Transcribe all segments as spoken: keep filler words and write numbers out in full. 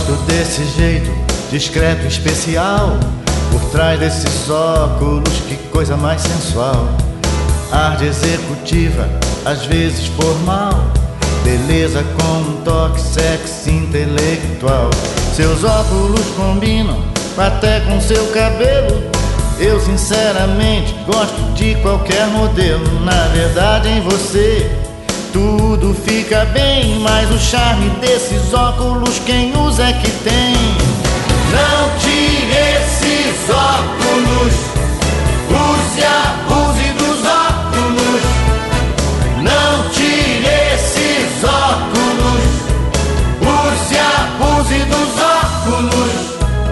gosto desse jeito, discreto e especial. Por trás desses óculos, que coisa mais sensual. Ar de executiva, às vezes formal. Beleza com um toque sexy intelectual. Seus óculos combinam até com seu cabelo. Eu sinceramente gosto de qualquer modelo. Na verdade em você tudo fica bem, mas o charme desses óculos quem usa é que tem. Não tire esses óculos, use e abuse dos óculos. Não tire esses óculos, use e abuse dos óculos.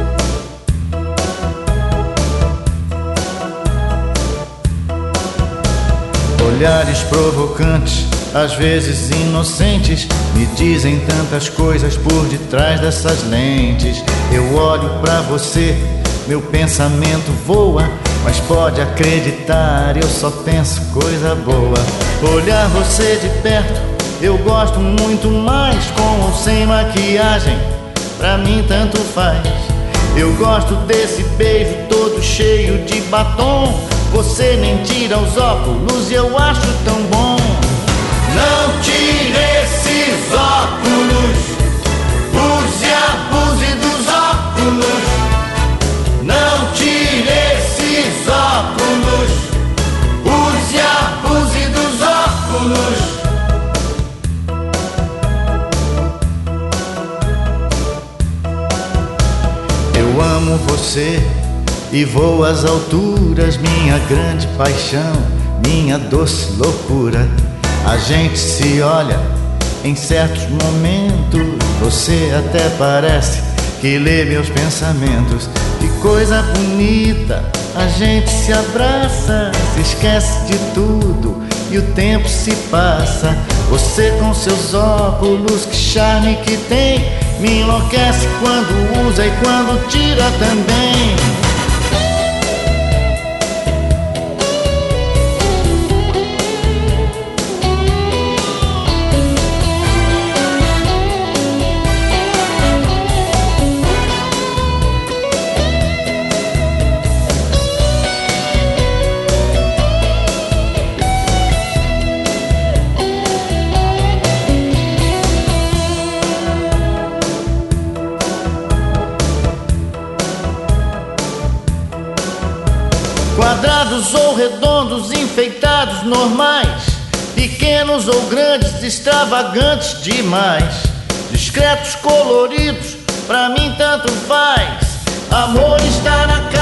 Olhares provocantes, às vezes inocentes, me dizem tantas coisas por detrás dessas lentes. Eu olho pra você, meu pensamento voa, mas pode acreditar, eu só penso coisa boa. Olhar você de perto, eu gosto muito mais, com ou sem maquiagem, pra mim tanto faz. Eu gosto desse beijo todo cheio de batom. Você nem tira os óculos e eu acho tão bom. Não tire esses óculos, use e abuse dos óculos. Não tire esses óculos, use e abuse dos óculos. Eu amo você e vou às alturas, minha grande paixão, minha doce loucura. A gente se olha em certos momentos, você até parece que lê meus pensamentos. Que coisa bonita, a gente se abraça, se esquece de tudo e o tempo se passa. Você com seus óculos, que charme que tem, me enlouquece quando usa e quando tira também. Quadrados ou redondos, enfeitados, normais, pequenos ou grandes, extravagantes demais. Discretos, coloridos, pra mim tanto faz. Amor está na cara.